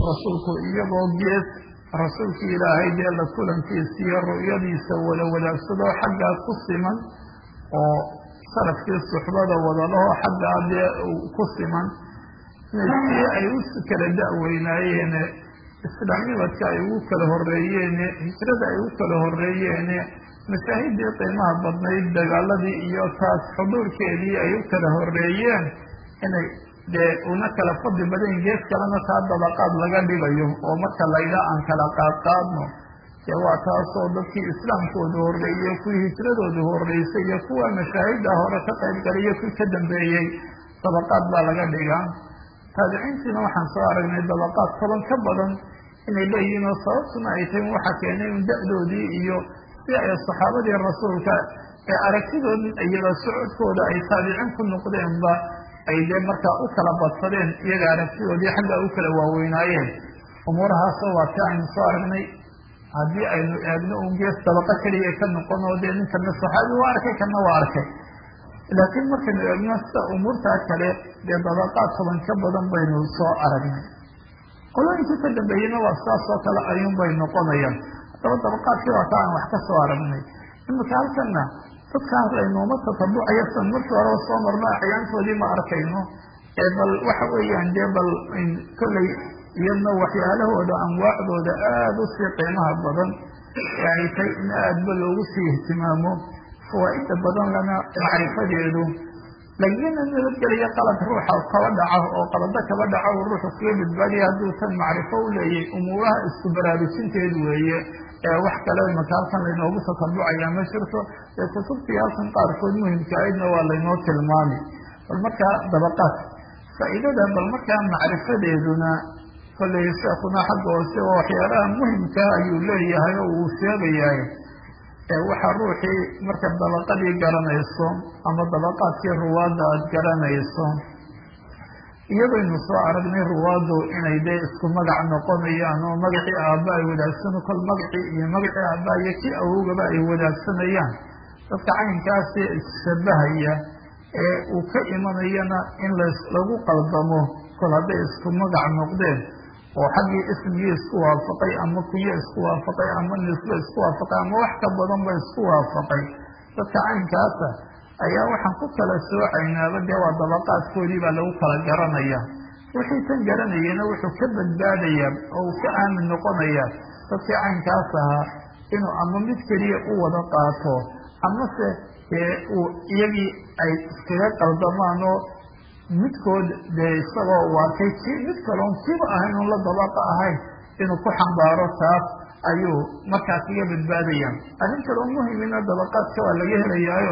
rasuulku iyagoo gees rasuulkii ilaahay dee la kulankiisa iyo ru'yadiisa wada wadaagsadoo xaggaa ku siman oo sharafkii suxbada wadalaho xaggaa dee ku siman si ay u kala da'weynaayeen islaamnimadka ay ugu kala horeeyeen hijrada ay ugu kala horeeyeen mashaahidii qiimaha badnayd dagaaladii iyo taas xuduurkeedii ay u kala horeeyeen inay dee una kala fadli badan gees kalena taa dabaqaad laga dhigayo oo marka layda aan kala qaadqaadno dee waa taasoo dadkii islaamkooda horreeyey kuwii hijradooda horreysay iyo kuwa mashaahida hore ka qayb galiyo kuwii ka dambeeyey dabaqaad baa laga dhigaa taabiciintiina waxaan soo aragnay dabaqaad toban ka badan inay leeyihiin oo sababtuna ay tahay waxa keenay in da-doodii iyo si ay saxaabadii rasuulka ee aragtidoodii iyada socodkooda ay taabiciin ku noqdeenba ay dee markaa u kala badsadeen iyaga aragtidoodii xaggaa u kala waaweynaayeen umuurahaasoo waa si aynu soo aragnay haddii aynu eegno un gees dabaqa keliya ka noqon oo dee ninkana saxaabi waa arkay kana waa arkay laakiin markaynu eegno sida umuurtaa kale dee dabaqaad toban ka badan baynu soo aragnay qolooyinkii ka dambeeyeyna waa sidaas oo kale ayuun bay noqonayaan haddaba dabaqaadkii waa ka aan wax ka soo aragnay imika halkana dadkaan laynooma tatabucayo san markii horeba soo marno axyaantoodii ma arkayno bal waxa weeyaan dee bal kolley iyadna waxyaalahooda anwaacdooda aada usii qiimaha badan ee ay tahay in aadba loogu sii ihtimaamo fawaa-ida badan lana macrifadeedu lagana nabadgeliyo qalad ruuxa kaba dhaco oo qalado kaba dhaco u ruuxu kaga badbaadiya hadduu tan macrifo u leeyay umuuraha isku baraarujinteed weeye wax kale maka halkan laynoogu tatabucayaa ma jirto ee kutubtii halkan qaarkood muhimka aydna waa laynoo tilmaami bal markaa dabaqaad faa-iidada bal markaa macrifadeeduna kolley sheekuna xagga hoose oo waxyaalaha muhimka ayuu leeyahay oo uu sheegayahay waxa ruuxii marka dabaqadii garanayso ama dabaqaadkii ruwaadda aada garanayso iyadaynu soo aragnay ruwaaddu inay dee isku magac noqonayaan oo magacii aabba ay wadaagsano kol magacii iyo magacii aabba iyo kii awogaba ay wadaagsanayaan dadka caynkaasi isshabahaya ee uu ka imanayana in lagu qaldamo kol hadday isku magac noqdeen oo xaggii ismigii isku waafaqay ama kunyo isku waafaqay ama nisbo isku waafaqay ama wax ka badan ba isku waafaqay dadka caynkaasa ayaa waxaan ku kala soocaynaaba dee waa dabaqaadkoodii baa lagu kala garanaya wixii tan garanayena wuxuu ka badbaadayaa oo uu ka aamin noqonayaa dadkii caynkaas ahaa inuu ama mid keliya u wada qaato amase dee uu iyagii ay iskaga qaldamaan oo midkood dee isagoo u arkay kii mid kaloon kiiba ahayn oon la dabaqa ahayn inuu ku xambaaro taas ayuu markaas kaga badbaadayaan arrin kaloo muhimina dabaqaadka waa laga helayaayo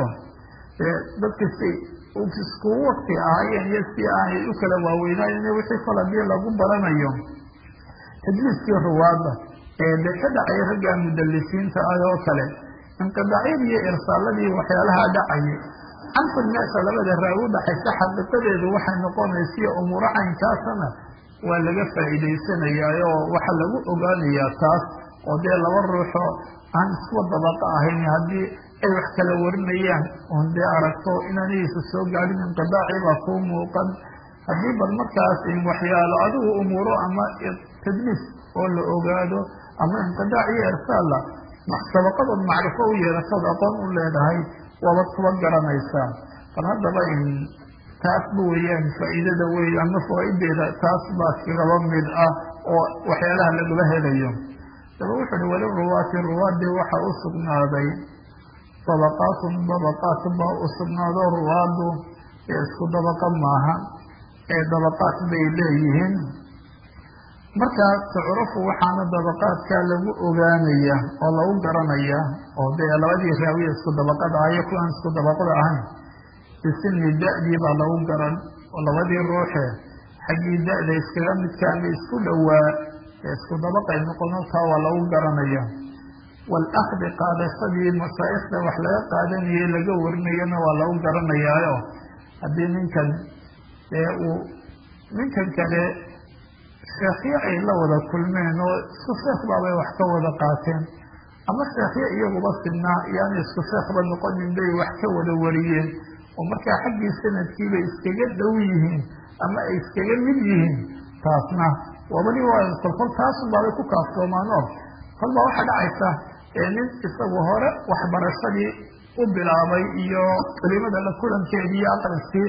dadka si iskugu wakti ahaayeen iyo si aanay u kala waaweynaayeen wixii kol hadii lagu baranayo tadliiskii ruwaadda de ka dhacay raggaa mudalisiinta ah oo kale inqidaacyadii iyo irsaaladii waxyaalaha dhacayay canfan meesha labada raawi udhaxaysa xaqiiqadeedu waxay noqonaysiyo umuuro caynkaasana waa laga faa'iidaysanayaa oo waxaa lagu ogaanayaa taas oo dee laba ruuxoo aan iskuwa dabaqa ahayn haddii ay wax kala warinayaan oon dee aragto inaanaysa soo gaadhin inqidaacii baa kuu muuqan haddii bal markaas waxyaalo adigu umuuro ama tadliis oo la ogaado ama inqidaac iyo irsaalla dabaqadood macrifo u yeelatood aqoon u leedahay waabad kuba garanaysaa bal haddaba taasba weeyaan faa'iidada wey ama fawaa'ideeda taas baa kagaba mid ah oo waxyaalaha lagaba helayo daba wuxu uhi wali ruwaati ruwaadii waxa u sugnaaday dabaqaatun dabaqaat baa u sugnaado ruwaadu ee isku dabaqa maaha ee dabaqaat bay leeyihiin markaa tucrafu waxaana dabaqaadkaa lagu ogaanaya oo lagu garanaya oo dee labadii raawiya isku dabaqada ah iyo kuwaan isku dabaqada ahayn bisini da-dii baa lagu garan oo labadii ruuxe xaggii da-da iskaga midkaama isku dhowaa ee isku dabaqay noqono taa waa lagu garanaya waalakdi qaadashadii masaa'ikhda wax laga qaadanayay laga warinayana waa lagu garanayaayo haddii ninkan dee uu ninkan kale sheekhyo ay la wada kulmeen oo isku sheekh baabay wax ka wada qaateen ama sheekhyo iyaguba sidnaa iyaana isku sheekhba noqonin bay wax ka wada wariyeen oo markaa xaggii sanadkiibay iskaga dhow yihiin ama ay iskaga mid yihiin taasna wabali waa kolkol taasun baabay ku kaaftoomaano kolba waxaa dhacaysa nin isagu hore waxbarashadii u bilaabay iyo culimada la kulankeedii iyo aqriskii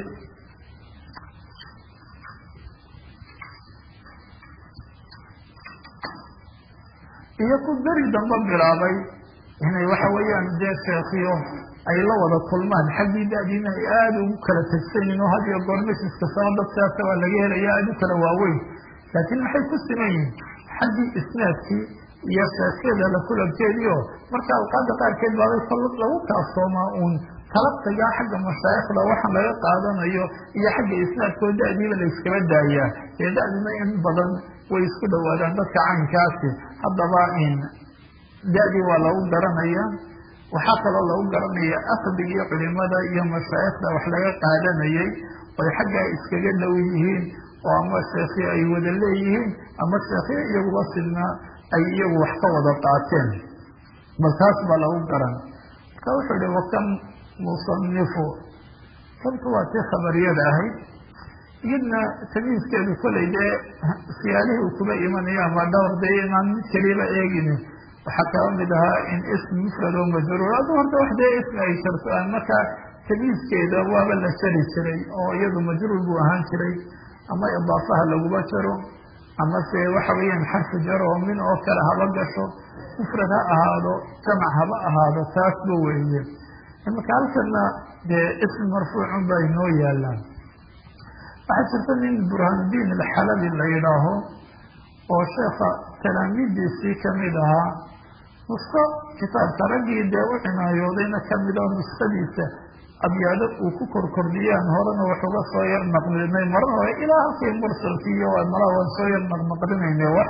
iyo ku beri dambe bilaabay inay waxa weeyaan dee sheekiyo ay la wada kulmaan xaggii da-diina ay aada ugu kala tegsayiin oo had iyo goor masiska saba dadkaasa waa laga helaya aada u kala waaweyn laakiin maxay ku siman yihin xaggii isnaadkii iyo sheekada la kulankeediio marka alqaada qaarkeed baabay kol lagu kaaftoomaa uun talabtagaa xagga mashaayikhda waxaan laga qaadanayo iyo xagga isnaadkoo da-diiba la iskaba daayaa ee da-dina in badan way isku dhawaadaan dadka caynkaasi haddaba da-dii waa lagu garanaya waxaa kaloo lagu garanaya aqdigii culimada iyo mashaayikhda wax laga qaadanayay oy xaggaa iskaga dhow yihiin oo ama sheekhi ay wada leeyihiin ama sheekhiya iyaguba sidnaa ay iyagu wax ka wada qaateen bal taas baa lagu garan marka wuxuu ihi wakam musanifu sabtu waa tii khabariyada ahayd iyadna tamiiskeedu kolay dee siyaalihii uu kuba imanaya ama dhowr dee inaan mid keliaba eegin waxaa kaba mid ahaa in ism mufrad oo majruur adu horta wax dee ismi ay sharto marka tamiiskeeda waaba la jari jiray oo iyadu majruur buu ahaan jiray ama idaafaha laguba jaro ama se waxa weeyaan xarfu jaro oo min oo kale haba gasho mufrad ha ahaado jamac haba ahaado taasba weeye imaka halkana dee ism marfuucun baa inoo yaalaan waxaa jirta nin burhaanuddiin alxalabi la yidhaaho oo sheekha talaamiidiisii kamid ahaa nusko kitaabka raggii dee u cinaayoodayna kamid oo nuskadiisa abyaado uu ku korkordhiyaan horena wax uga soo yar naqlinay marar hore ilaa halkii mursalkii iyo malaa waan soo yar naqnaqlinayna wax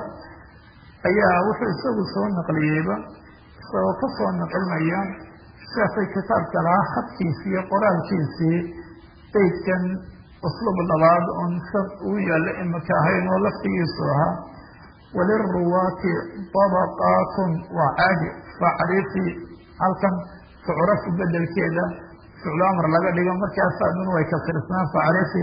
ayaa wuxuu isagu soo naqliyeyba isagoo ka soo naqlinaya sheekhay kitaabka lahaa khadkiisii iyo qoraalkiisii beydkan usluub labaad oon sab uu yaalla imaka ahayn oo laftigiisu ahaa walilruwaati dabaqaatun waa caadi facrifi halkan tucrafu bedelkeeda ficlu amar laga dhigo markaasaa dun way kasrisnaan facrifi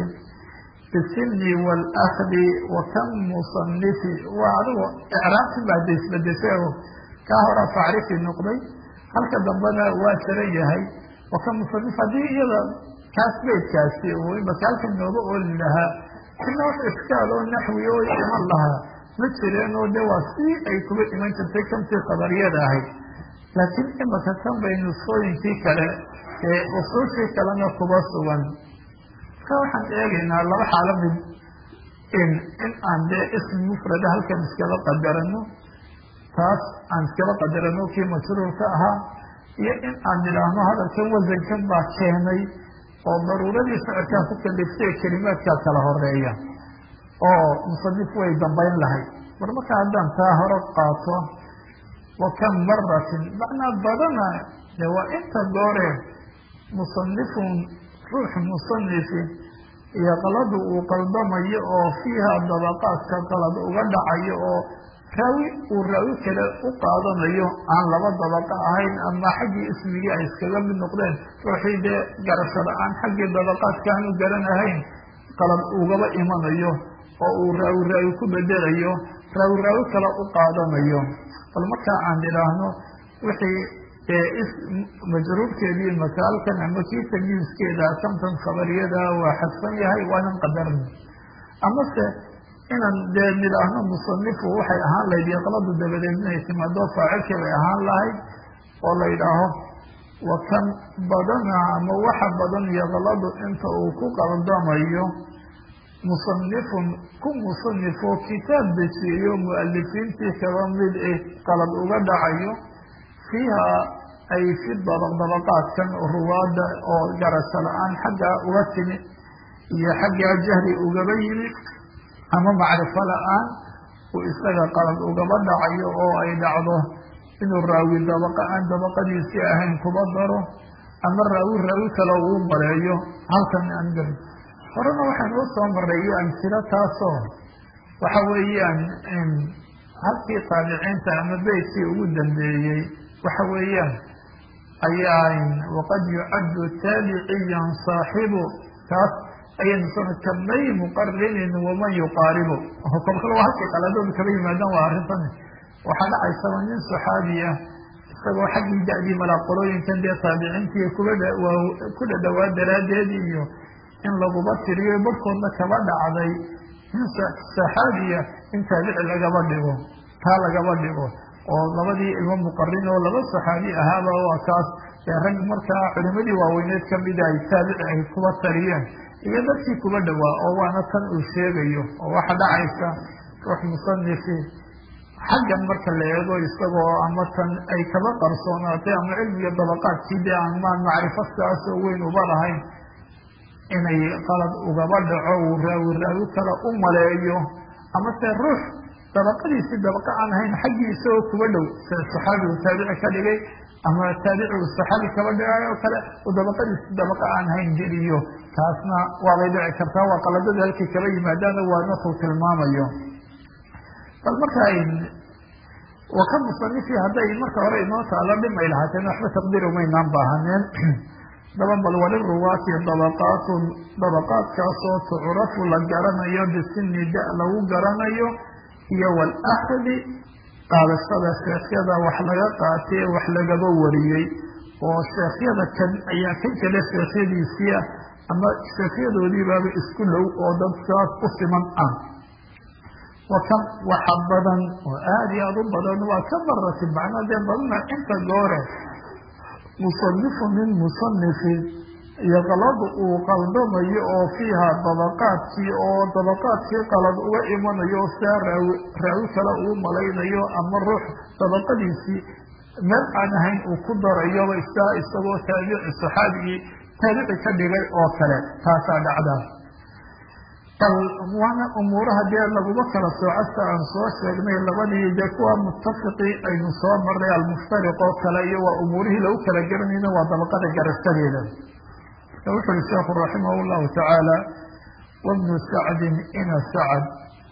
bisini waalakdi wakam musanifi waa adigo icraabti baa da isbedeshay oo kaa horaa facrifi noqday halka dambena waa jaran yahay wakam musanif haddii iyada kaas beydkaasi oo imaka halkan nooga ooli lahaa sina wax iskaal oo naxwi oo iman lahaa ma jireen oo de waa si ay kuba iman jirtay kamtii khabariyada ahayd laakiin imaka kan bay nusooyinkii kale ee usuushii kalena kuba sugan marka waxaan eegaynaa laba xaalo mid in aan dee ismi mufrada halkan iskaba qadarano taas aan iskaba qadarano kii majruurka ahaa iyo in aan nidhaahno hadalkan wasankan baa keenay oo daruuradii shicirkaa ku kaliftay kelimaadkaa kala horeeya oo musanif way dambayn lahayd mar marka haddaan taa hore qaato wakam maratin macnaa badana de waa inta goore musanifun ruux musanifi iyo qaladu uu qaldamayo oo fiiha dabaqaadka qalad uga dhacayo oo raawi kale u qaadanayo aan laba dabaqa ahayn ama xaggii ismigii ay iskaga mid noqdeen ruuxii dee garasho la-aan xaggii dabaqaadka aan u garan ahayn qalad ugaba imanayo oo uu raawi ku bedelayo raawi kale u qaadanayo bal markaa aan idhaahno wixii majruurkeedii masaalkan ama kii tamyiiskeeda kamtan khabariyada waa xadfan yahay waanan qadarna amase inaan dee nidhaahno musanifu waxay ahaan lahayd iyo qaladu dabadeed inay timaado faacilkii bay ahaan lahayd oo la yidhaaho wakan badana ama waxa badan iyo qaladu inta uu ku qaldamayo musanifun ku musanifo kitaab dejiyeyo mualifiintii kaba mid qalad uga dhacayo fiiha ay fi dabaqaadkan ruwaada oo garasho la-aan xaggaa uga timi iyo xaggaa jahli ugaba yimi ama macrifo la-aan uu isaga qalad ugaba dhacayo oo ay dhacdo inuu raawi dabaqa aan dabaqadiisii ahayn kuba daro ama raawi kale uu bareeyo halkan aan garin horena waxaan u soo maray amsilo taasoo waxa weeyaan halkii taabiciinta ama beydkii ugu dambeeyey waxa weeyaan ayaa waqad yucaddu taabiciyan saaxibu taas ayaynu soo kamay muqarinin waman yuqaaribu kolkale waa halkay qaladoodu kaba yimaadaan waa arrintan waxaa dhacaysaba nin saxaabiya isagoo xaggii da-dii malaaqolooyinkan dee taabiciintii ku dhadhawaa daraaddeed iyo in laguba tiriyo barhkoodna kaba dhacday nin saxaabiya in taabici lagaba dhigo taa lagaba dhigo oo labadii ilmo muqarin oo laba saxaabi ahaaba waa kaas ee rag markaa culimadii waaweyneed kamida ay taabici ay kuba tariyeen iyo dadkii kuba dhawaa oo waana tan uu sheegayo oo waxa dhacaysa ruux musanifi xaggan marka la eego isagoo ama tan ay kaba qarsoonaatay ama cilmiga dabaqaadkii dee amaan macrifo saasoo weyn uba lahayn inay qalad ugaba dhaco uu raawi kale u maleeyo ama se ruux dabaqadiisii dabaqa aan ahayn xaggii isagoo kuba dhow sida saxaabi uu taabici ka dhigay ama taabici uu saxaabi kaba dhigay oo kale uu dabaqadiisii dabaqa aan ahayn geliyo taasna waabay dhici kartaa waa qaladada halkay kaba yimaadaana waa nasuu tilmaamayo bal marka waka musanifi hadday marka hore inoo taalo dhimay lahaateen waxba taqdiir umaynaan baahaneen daba bal waliruwaati dabaqaatun dabaqaadkaasoo tucrafu la garanayo bisini da lagu garanayo iyo walahdi qaadashada sheekhyada wax laga qaatay wax lagaba wariyey oo sheekhyada kan ayaa kan kale sheekhyadiisiia ama sheekhyadoodiibaaba isku dhow oo dadkaas u siman ah wakan waxa badan oo aada iyo aada u badan waa ka marati macnaa dee badana inta goore musanifu min musanifi iyo qalada uu qaldamayo oo fiiha dabaqaadkii oo dabaqaadkii qalad uga imanayo oo saa raawi kale uu malaynayo ama ruux dabaqadiisii meel aan ahayn uu ku darayoba isaa isagoo taabici saxaabigii taabici ka dhigay oo kale taasaa dhacda bal waana umuuraha dee laguma kala soocasta aan soo sheegnay labadii dee kuwa muttafiqii aynu soo marnay almuftariq oo kale iyo waa umuurihii lagu kala garanayna waa dabaqada garashadeeda wuxu uri sheekhu raximah llahu tacaala wabnu sacdin ina sacad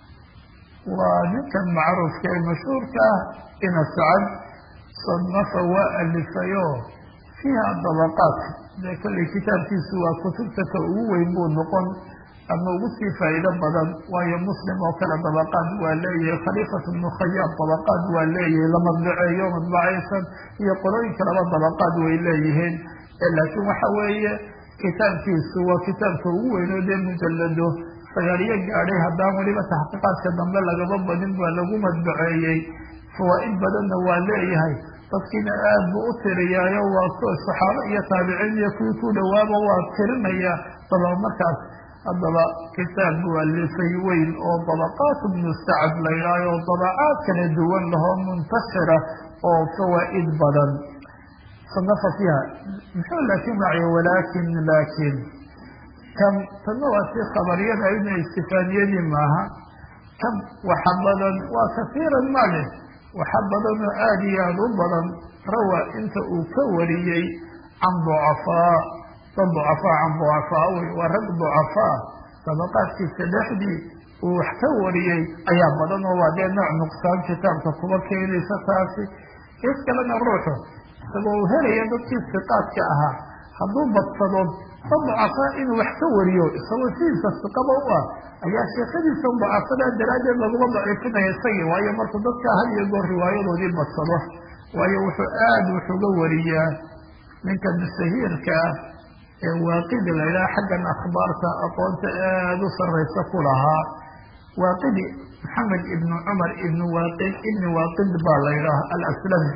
waa ninkan macruufka ee mashhuurka ah ina sacad sanafa waa alifayo fiiha dabaqaat dee kolley kitaabkiisu waa kutubtaka ugu weyn buu noqon ama ugu sii faa'iido badan waayo muslim oo kale dabaqaad waa leeyahay khaliifat bnu khayaab dabaqaad waa leeyahay la madbaceeyo madbacaysan iyo qolooyin kaleba dabaqaad way leeyihiin laakiin waxa weeye kitaabkiisu waa kitaabka ugu weyn oo dee mujalado sagaaliyo gaadhay haddaan weliba taxqiiqaadka dambe lagaba badin baa lagu madbaceeyey fawaa'id badanna waa leeyahay dadkiina aad buu u tiriyaayo waa saxaabo iyo taabiciin iyo kuwii ku dhawaaba waa tirinaya daba markaas haddaba kitaab buu alifay weyn oo dabaqaat bnu sacad la yidhaayo oo dabacaad kala duwan lahoo muntashira oo fawaa'id badan sanafa fiiha muxuu laakin raacyo laakin kan tanna waa si khabariyada ina istifaaniyadii maaha kan waxa badan waa kasiiran male waxa badan oo aada iyo aada u badan rawaa inta uu ka wariyey can ducafaa dad ducafaa can ducafaa wey waa rag ducafaa dabaqaadkiisa dhexdii uu wax ka wariyey ayaa badan oo waa dee nooc nuqsaan kitaabka kuba keenaysa taasi is kalena ruuxu isagoo uu helaya dadkii siqaadka ahaa hadduu badsado dad ducafaa inuu wax ka wariyo isagoo sidiisa siqaba u ah ayaa sheekadiisa ducafadaa daraaddeed laguma daciifinaya isagii waayo markuu dadka had iyo goor riwaayadoodii badsado waayo wuxuu aada wuxuga wariyaa ninkan shahiirka ah ee waaqidi la yidhaha xaggan akhbaarta aqoonta aada u sarraysa ku lahaa waaqidi maxamed ibnu cumar ibni waaqid baa la yidhaha alaslami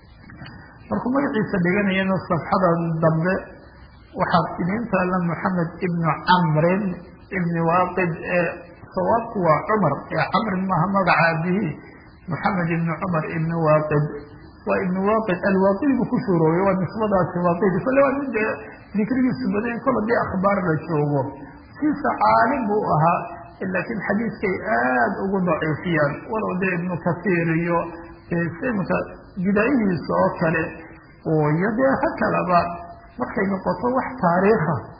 markuu magaciisa dhiganayana safxada dambe waxaad idiin taala maxamed ibnu camrin ibni waaqid ee sawaabku waa cumar ee camrin maaha magaca aabihii maxamed ibni cumar ibni waaqid waa ibni waaqid alwaaqidi buu ku shuuroobay waa nisbadaasi waaqidi kole waa mid dee dikrigiisu badan kol hadii akhbaar la joogo siisa caalim buu ahaa laakiin xadiiskay aada ugu daciifiyaan walow dee ibnu kasiir iyo imika bidaayihiisa oo kale iyo dee ha kalaba markay noqoto wax taariikha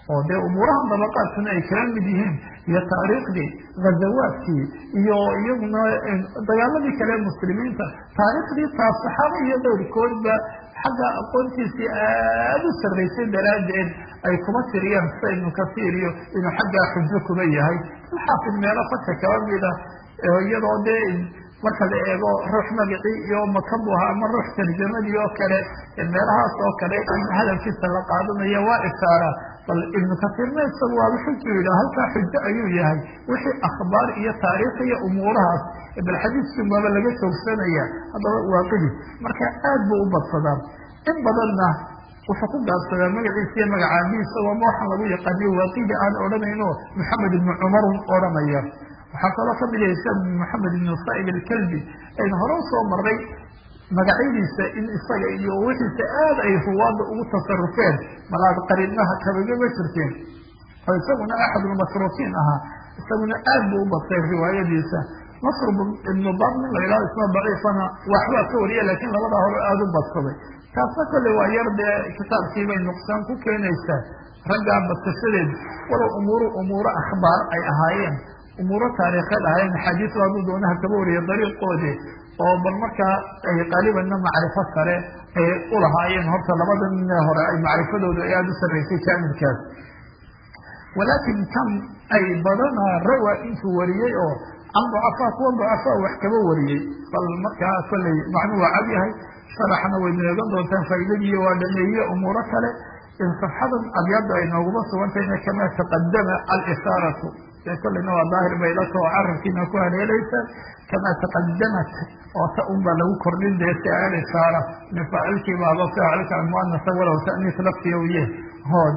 oo dee umuurahan dabaqaadkuna ay kala mid yihiin iyo taariikhdii ghazawaadkii iyo iyaguna dagaaladii kale muslimiinta taariikhdii taas saxaaba iyo dowrkoodba xagga aqoontiisii aada u sarraysay daraaddeed ay kuma tiriyaan sida ibnu kasiir iyo inuu xaggaa xujo kuba yahay alxaafid meelo fadka kaba mida iyadoo dee marka la eego ruux magacii iyo makabu ahaa ama ruux tarjamadii oo kale meelahaas oo kale in hadalkiisa la qaadanayo waa ishaara bal ibnu kasiirna isagu waaba xuju yidhaha halkaa xujo ayuu yahay wixii akhbaar iyo taariikh iyo umuurahaas bal xadiiskin baaba laga joogsanaya haddaba waaqidi marka aad buu u badsadaa in badanna wuxuu ku gaabsadaa magaciisa iyo magacaabihiisa waama waxaan lagu yaqaaniyo waaqidi aan odhanayno maxamed ibnu cumarun odhanaya waxaa kaloo kamid yahay sa maxamed ibnu sa'ib alkalbi aynu hore usoo maray magacyadiisa in isaga iyo wixiisa aad ay ruwaadda ugu tasarufeen malaad qariibnaha kabagama jirteen oo isaguna axadulmasruukiin ahaa isaguna aad buu u badtay riwaayadiisa nasr ibnu bab nin la yidhahdo isna daciifana waxbaa ka wariya laakiin labadaa hore aada u badsaday taasna kolley waa yar dee kitaabkii bay nuqsaan ku keenaysaa raggaa badsashadeed walow umuuro akhbaar ay ahaayeen umuuro taariikheed ahaayeen axaadiis hadduu doonaha kaba wariya dariiqoodi oo bal markaa ay qaalibanna macrifo sare ay u lahaayeen horta labada ninee hore ay macrifadoodu ay aada u sarraysay jaanibkaas walaakin kan ay badanaa rawa intuu wariyey oo can ducafaa kuwa ducafaa wax kaba wariyey bal markaa kolley macnuu waa cad yahay sharaxna way neegan doontaan faa'iidadiiyo waa dhameeye umuuro kale in safxadan abyadda ay nooguma sugantahayna kamaa taqadama alishaaratu kolleyna waa daahir baylaka oo carabkiina ku haleelaysa kamaa taqadamat oo ta un baa lagu kordhin dee si alishaara min faacilkii baaba faacilka almuanasa walow ta'niis laftiya hood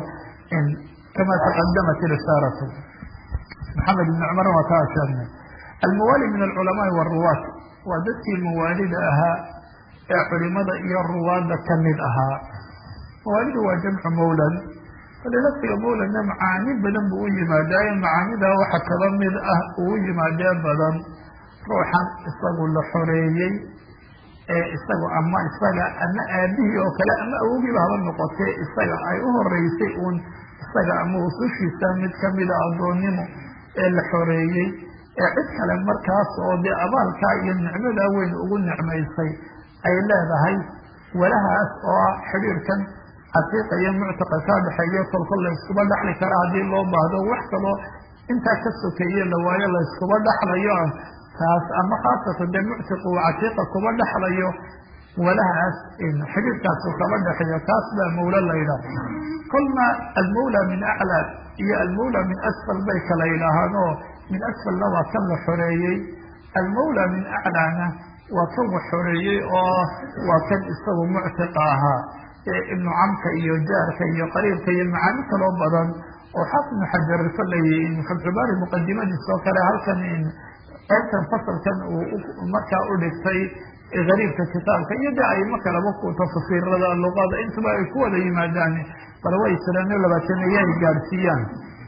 kamaa taqadamat ilishaaratu maxamed ibn cumar waa kaa sheegnay almawaali min alculamaai waruwaat waa dadkii mawaalida ahaa ee culimada iyo ruwaadda kamid ahaa mawaalidu waa jamcu mawlad kale laftiga mawladna macaani badan buu u yimaadaaye macaanidaa waxa kaba mid ah uu yimaadee badan ruuxan isagu la xoreeyey ee isagu ama isaga ama aabihii oo kale ama awowgiiba haba noqotee isaga ay u horeysay uun isaga ama usushiisa mid kamida addoonnimo ee la xoreeyey ee cid kale markaas oo dee abaalkaa iyo nicmadaa weyn ugu nicmaysay ay leedahay walahaas oo ah xidhiirkan catiiqa iyo muctaqa kaa dhexeeyo kolkol la iskuba dhaxli kara haddii loo baahdo wax kaloo intaa ka sokeeye la waayo la iskuba dhaxlayo taas ama khaasatan dee muctiqu catiiqa kuba dhaxlayo walahaas xidhiirkaasu kaba dhexeeyo kaas baa mawla la yidhaah kolna almawla min aclaa iyo almawla min asfal bay kala yidhaahaan oo min asfalna waa kan la xoreeyey almawla min aclaana waa kan wax xoreeyey oo waa kan isagu muctiqa ahaa ibnu camka iyo jaarka iyo qariibka iyo macaani kaloo badan oo xaafid ibnu xajar kolley fatxubaari muqadimadiisa oo kale halkan qaybtan fasalkan uu markaa u dhigtay gariibka kitaabka iyo de ayma kalaba ku tafsiirada luqada intuba ay ku wada yimaadaan bal way jiraan labaataneeye ay gaadhsiiyaan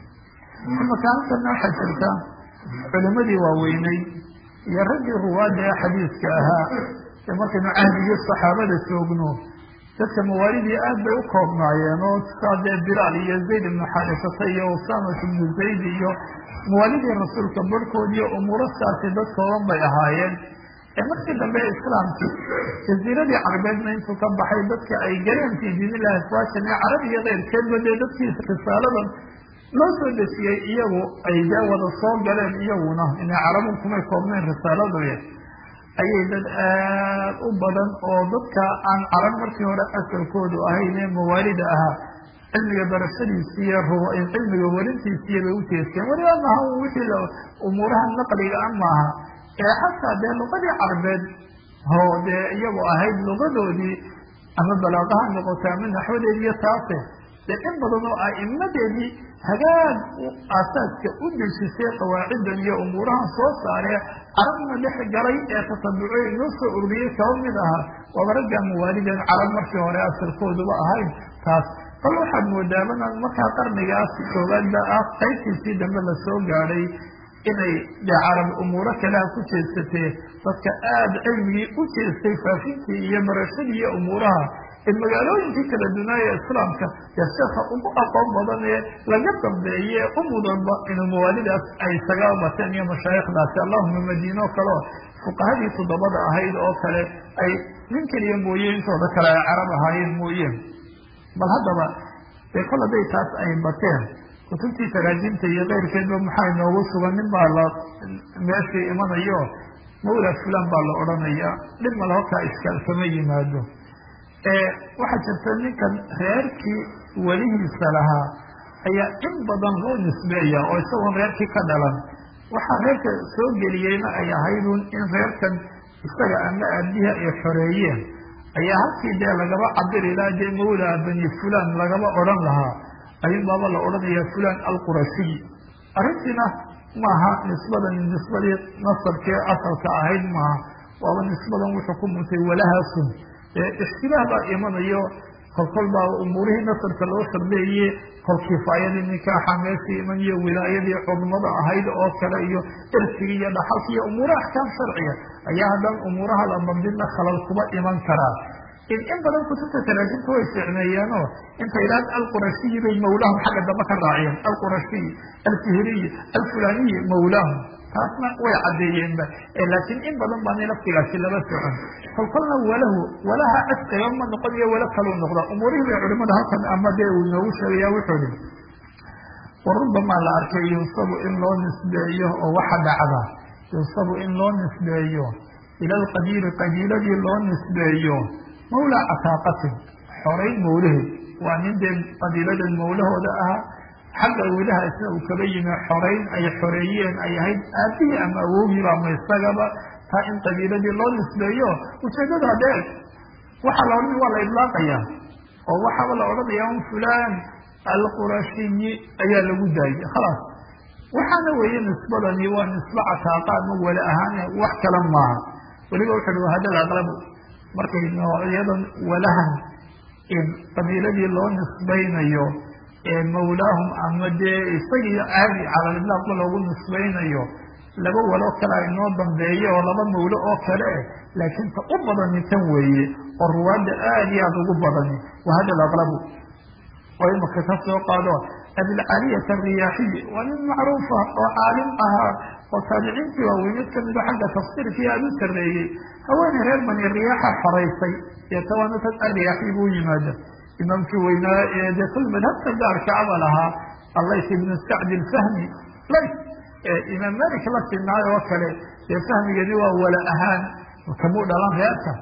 makaankana waxaa jirta culimadii waaweynay iyo raggii ruwaadda ee xadiiska ahaa ee markaynu cahdigii saxaabada joogno dadka mawaalidii aad bay u koobnaayeen oo saa dee bilaal iyo zayd ibnu xarisata iyo usamat ibnu zayd iyo mawaalidii rasuulka barhkood iyo umuurasaasi dad kooban bay ahaayeen ee markii dambe islaamkii jaziiradii carabeedna intuu ka baxay dadka ay galeen fii diinillahi afwaashan ee carab iyo keyrkeedba dee dadkii risaaladan loo soo dejiyey iyagu ay dee wada soo galeen iyaguna inay carabun kumay koobnayn risaaladooya ayay dad aad u badan oo dadka aan carab markii hore asalkoodu ahayn ee mawaalida ahaa cilmiga barashadiisiiyo cilmiga warintiisiiyo bay u jeesteen weliba maha wixii umuuraha naqliga a maaha ee xataa dee luqadii carbeed oo dee iyagu ahayd luqadoodii ama balaaqaha noqota ama naxwadeedi iyo taase dee in badan oo aimadeedii hagaag aasaaska u dejisay qawaacidan iyo umuurahan soo saaree carabna dhex galay ee tatabucey inoo soo ururiyey kaba mid ahaa waaba raggaa mawaalideen carab markii hore asalkooduba ahayn taas bal waxaad moodaabana markaa qarnigaas koowaadba ah qaybtiisii dambe lasoo gaadhay inay dee carab umuuro kaleha ku jeedsatee dadka aada cilmigii u jeestay faafintii iyo barashadii iyo umuuraha magaalooyinkii kala dunaaya islaamka dee sheekha ugu aqoon badan ee laga dambeeye u mudanba inuu mawaalidaas ay isaga bateen iyo mashaayikhdaasi allahuma madiino kaleo fuqahadii 7 ahayd oo kale ay nin keliya mooye intooda kale ay carab ahaayeen mooye. bal haddaba dee kol haday taas ay bateen kutubtii taraajimta iyo keyrkeedba maxaa inoogu sugan nin baa la meeshii imanayo mawla fulan baa la odhanayaa dhib male halkaa iskaal kama yimaado. waxaa jirta ninkan reerkii welihiisa lahaa ayaa in badan loo nisbeeya oo isagoon reerkii ka dhalan waxaa reerka soo geliyeyna ay ahaydun in reerkan isaga ama aabiha ay xoreeyeen ayaa halkii dee lagaba cabiri lahaa dee mawla bani fulan lagaba odhan lahaa ayun baaba la odhanayaa fulan alqurashiy. arrintiina maaha nisbadan nisbadii nasabkee asalka ahayd maaha, waaba nisbadan wuxuu ku mutay walahaasun ishtibaah baa imanayo kolkol baa umuurihii nasabka loo shardeeye kol kifaayadii nikaaxa meeshii iman iyo wilaayadii cudmada ahayd oo kale iyo irsigii iyo dhaxalki iyo umuura axkaam sharciga ayaa haddaan umuuraha la bandina khalal kuba iman karaa. in badan kutubta taraajimta way ficneeyeeno inta idhaahd alqurashiyi bay mawlaahum xagga dambe ka raaciyeen alqurashiyi alfihriyi alfulaniyi mawlaahum taasna way caddeeyeenba laakiin in badan baana laftigaasi laba socon kolkolna walaha asqiga ma noqon iyo wala kaluu noqda umuurihii bay culimada halkan ama dee uu inoogu sheegaya wuxuu ihi warubama la arkay yunsabu in loo nisbeeyo oo waxa dhacda yunsabu in loo nisbeeyo ila alqabiili qabiiladii loo nisbeeyo mawla cataaqatin xoreyn mawlaheed waa nin dee qabiiladan mawlahooda ahaa xagga wilaha isna uu kaba yimi xoreyn ay xoreeyeen ay ahayd aabihii ama awowgiiba ama isagaba taa in qabiiladii loo nisbeeyo ujeedada hadee waxaa la odhan waa la idlaaqaya oo waxaaba la odhanaya un fulan alqurashiyi ayaa lagu daayay khalaas. waxaana weeye nisbadani waa nisbe cataaqa ama wala ahaane wax kale maaha. weliba wuxu uhi wahada aqlabu markay noocyadan walahan in qabiiladii loo nisbaynayo mawlaahum ama dee isagii caadi cala lidlaaqba loogu nisbaynayo laba walo kale inoo dambeeya oo laba mawlo oo kale laakiin ta u badani tan weeye oo ruwaadda aad iyo aada ugu badani wahada alaqlabu oo imaka ka soo qaado abilcaliyat alriyaaxiyi waa nin macruufa oo caalim ahaa oo taabiciintii waaweynad kamida xagga tafsiirkii aada u sarreeyey haweeney reer bani riyaaxa xoraysay ee tawaana tad alriyaaxiy buu yimaada imaamkii weynaa ee dee kul madhabta gaarka aba lahaa allays ibnu sacdi alfahmi lays imaam malik la sinaayo oo kale dee fahmigeedi waa wala ahaan kamuu dhalan reerka.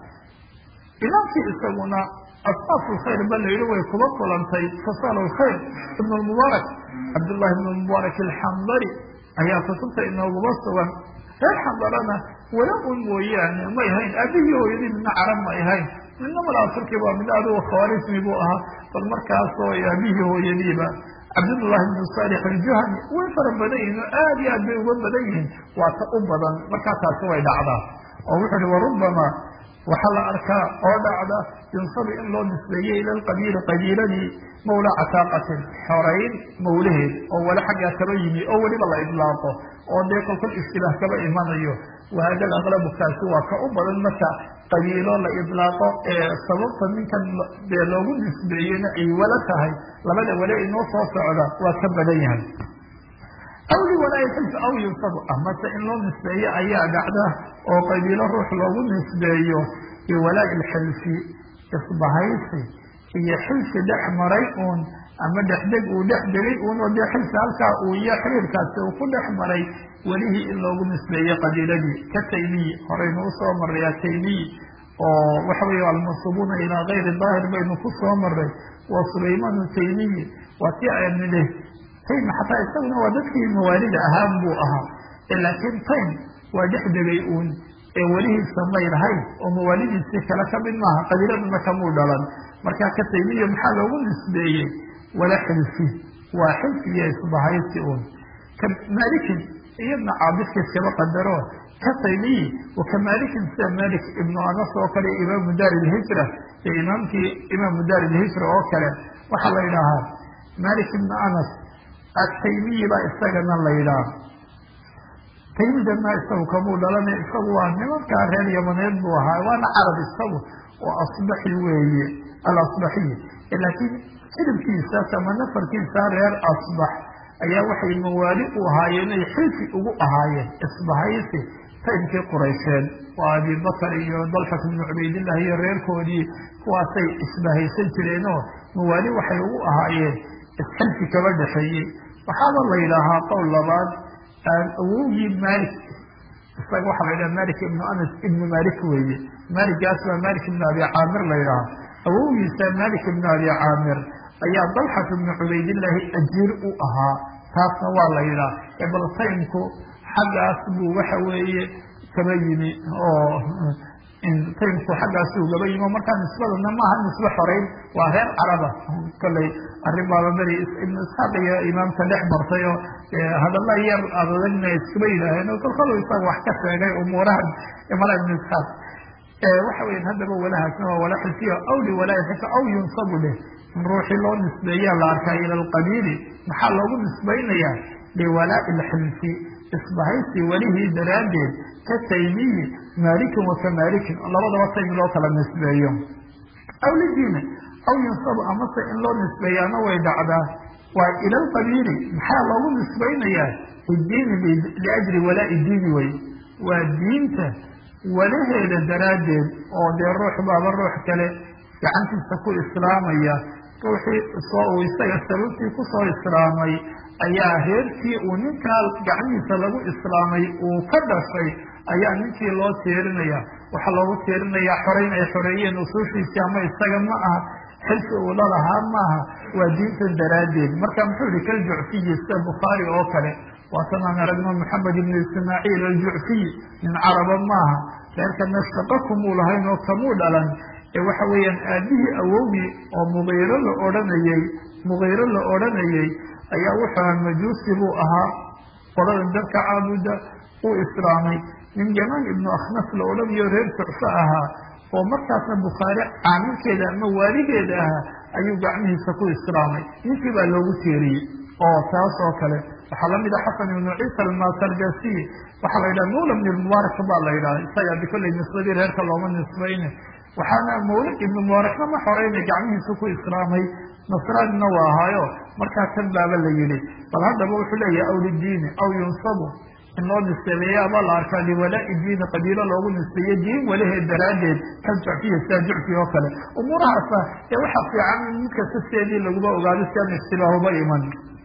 imaamkii isaguna asxaaf lkhayr ba la yihi way kuba kulantay fasaal lkhayr ibn lmubaarak cabdullahi ibn lmubaarak alxandari ayaa kutubta inooguba sugan. reer xandarana wala un mooyaane may hayn aabihii hooyadii midna carab may hayn midna malaafirkii waa mid adigu khawaarismi buu ahaa bal markaasoo aabihii hooyadiiba cabdullahi ibnu saalix aljuhani way fara badan yihin oo aad iyo aad bay uga badan yihiin waa ta u badan markaa taasi way dhacdaa oo wuxuu uhi warubama waxaa la arkaa oo dhacda yunsabu in loo nisbeeyey ila alqabiili qabiiladii mawla cataaqatin xoreyn mawlaheed oo wala xaggaa kaba yimi oo weliba la idlaaqo oo dee kolkol istilaah kaba imanayo wahada alaqlabu kaasi waa ka u badan marka qabiilo la idlaaqo sababta ninkan dee loogu nisbeeyeyna ay wala tahay labada wale inoo soo socda waa ka badan yahay. aw liwalaayi xilfi aw yunsabu amase in loo nisbeeyo ayaa dhacda oo qabiilo ruux loogu nisbeeyo biwalaa'i lxilfi isbahaysi iyo xilfi dhex maray uun ama dhexdeg uu dhex degay uun oo dee xilfi halkaa uu iyo xiriirkaasi uu ku dhex maray welihii in loogu nisbeeyo qabiiladii ka taymiyi horaynu usoo marray ataymiyi oo waxa weeye almansubuuna ilaa kayri daahir baynu ku soo maray waa sulaymaanu taymiyi waa ti aynile taym xataa isaguna waa dadkii mawaalida ahaan buu ahaa laakiin taym waa dhex degay uun ee welihiisa may lahayn oo mawaalidiisii kale kamid maaha qabiiladuna kamuu dhalan markaa ka taymiya maxaa loogu nisbeeyey wala xilfi waa xilfi iyo isbahaysi uun ka malikin iyadna caabidkiiskaba qadaro ka taymiyi waka malikin sida malik ibnu anas oo kale imaamu daar ilhijra ee imaamkii imaamu daar ilhijra oo kale waxaa la yidhaahaa malik ibnu anas ataymiyi baa isagana la yidhaha taymidanna isagu kamuu dhalana isagu waa nimankaa reer yamaneed buu ahaa waana carab isagu oo asbaxi weeye alasbaxiy laakiin xilibkiisaas ama nafarkiisa reer asbax ayaa waxay mawaali u ahaayeen ay xilfi ugu ahaayeen isbahaysi taymkii quraysheed waa abibakar iyo dalxat ibnu cubaydillah iyo reerkoodii kuwaasay isbahaysan jireenoo mawaali waxay ugu ahaayeen isxilfi kaba dhexeeyey waxaaba la yidhaahaa qowl labaad awowgii malik isaga waxaa la yidhaha malik ibnu anas ibnu malik weeye malikgaas waa malik ibnu abi caamir la yidhaha awowgiisa malik ibnu abi caamir ayaa dalxat ibnu cubaydillaahi ajiir u ahaa taasna waa la yidhaha bal taymku xaggaas buu waxa weeye kaba yimi oo taymku xaggaas uu gaba yimi markaa nisbadana maaha nisbe xoreyn waa reer caraba kolley arrin baaba beri ibnu isxaaq iyo imaamka dhex martay oo hadalla yar adadagna iskaba yidhaaheen oo kolkolu isaga wax ka sheegay umuurahan mala ibnu isxaaq waxa weya haddaba walahaasna waa wala xilfiya aw liwalaa xilfi aw yunsabu leh in ruuxii loo nisbeeyaa la arkaa ila alqabiili maxaa loogu nisbaynayaa liwalaa'i lxilfi isbahaysi welihii daraaddeed ka taymiyi maalikin wa ka maalikin labadaba taymi loo kala nisbeeyo aw lidiina aw yunsabu amase in loo nisbeeyaana way dhacdaa waa ila alqabiili maxaa loogu nisbaynayaa idiini liajli walaa'i diini wey waa diinta walaheeda daraaddeed oo dee ruux baaba ruux kale gacantiisa ku islaamaya ruuxii uu isaga sababtii kusoo islaamay ayaa reerkii uu ninkaa gacmihiisa lagu islaamay uu ka dhashay ayaa ninkii loo tiirinaya waxaa loogu tiirinayaa xoreyn ay xoreeyeen usuushiisii ama isaga ma aha xilfi uu lalahaa maaha waa diintan daraaddeed marka muxuu yihi kaljucfiyi sida bukhaari oo kale waatan aan aragno maxamed ibnu ismaaciil aljucfiy nin caraba maaha reerkana shaqo kumuu lahayn oo kamuu dhalan waxa weeyaan aabihii awowgii oo mugiiro la odhanayey ayaa wuxuu aha majuusi buu ahaa qoladan dadka caabuda uu islaamay nin yaman ibnu akhnas la odhanayo reer jucfo ahaa oo markaasna bukhaari caamilkeeda ama waaligeeda ahaa ayuu gacmihiisa ku islaamay ninkii baa loogu tiiriyey oo taas oo kale waxaa lamid a xasan ibnu ciisa almasardasi waxaa la yidhaha mawla ibn lmubaarak baa la yidhaha isaga adi kolley nisbadii reerka looma nisbayne waxaana mawla ibnu mubaarakna ma xoreynay gacmihiisa ku islaamay nasraanina waa ahaayo markaa tan baaba la yihi bal haddaba wuxuu leeyahay aw lidiini aw yunsabu in loo nisbeeya abaa la arkaa liwalaa'i diini qabiilo loogu nisbeeye diin walaheed daraaddeed kan jucfiya sidaa jucfi oo kale umuurahaasa ee waxaa fiican in mid kasta sideedii laguba ogaado si aan istibaahuba iman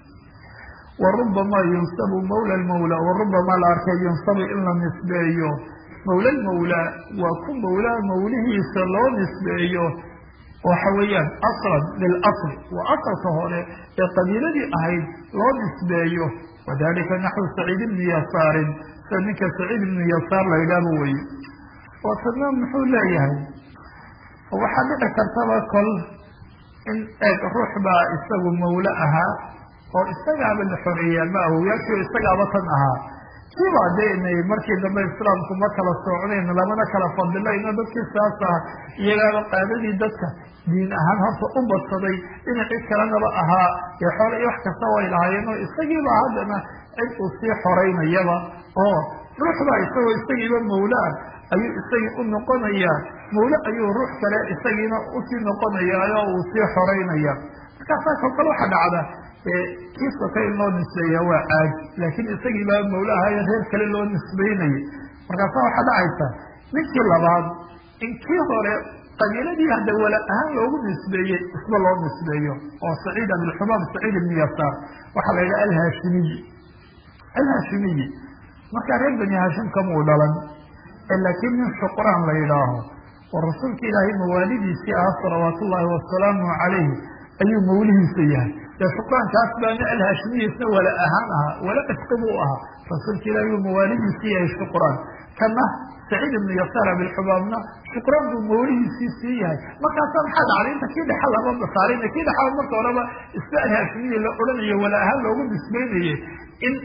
warubama yunsabu mawla lmawla warubama la arkay yunsabu in la nisbeeyo mawla lmawla waa ku mawlaa mawlihiisa loo nisbeeyo waxa weeyaan aslan lilasl waa asalka hore ee qabiiladii ahayd loo nisbeeyo wadalika naxwu saciid ibni yasaarin sida ninka saciid ibnu yasaar la yidhaahba weye waatana muxuu leeyahay waxaa dhici kartaba kol in eeg ruux baa isagu mawlo ahaa oo isagaaba la xoreeyey ama awowyaashii isagaaba tan ahaa kiibaa dee inay markii dambe islaamku ma kala soocnayn lamana kala fadilayno dadkii saas ah iyagaaba qaadadii dadka diin ahaan horta u badsaday dhinacii kalenaba ahaa ee xoole iyo wax kasta way lahaayeen oo isagiiba haddana cid uu sii xoreynayaba oo ruuxbaa isagoo isagiiba mawlaa ayuu isagii u noqonayaa mawle ayuu ruux kale isagiina usii noqonayaayo uu sii xoreynaya markaasaa kolkal waxa dhacda kiisa ka in loo nisbeeya waa caadi laakiin isagii baa mawle ahayo reer kale loo nisbeynayay markaasaa waxaa dhacaysa ninkii labaad in kii hore qabiiladii hadda wala ahaan loogu nisbeeyey isba loo nisbeeyo oo saciid abilxubaab saciid ibni yasaar waxaa la yidhaha alhaashimiyi markaa reer bani haashim kamuu dhalan laakiin nin shuqraan la yidhaaho oo rasuulka ilaahay mawaalidiisii ah salawaat ullaahi wasalaamu calayhi ayuu mawlihiisa yahay dee shuqraankaas baana alhaashimiyiisna wala ahaan ahaa wala isqi buu ahaa rasuulka ilaahay uu mawaalidiisii yahay shuqraan kana saciid ibnu yasaar abilxubaabna shuqraan buu mawlihiisii sii yahay markaasaa maxaa dhacday inta kii dhexa lama basaarin kii dhexaa marka horeba isba alhaashimiyi la odhanayo wala ahaan loogu nisbeynayay in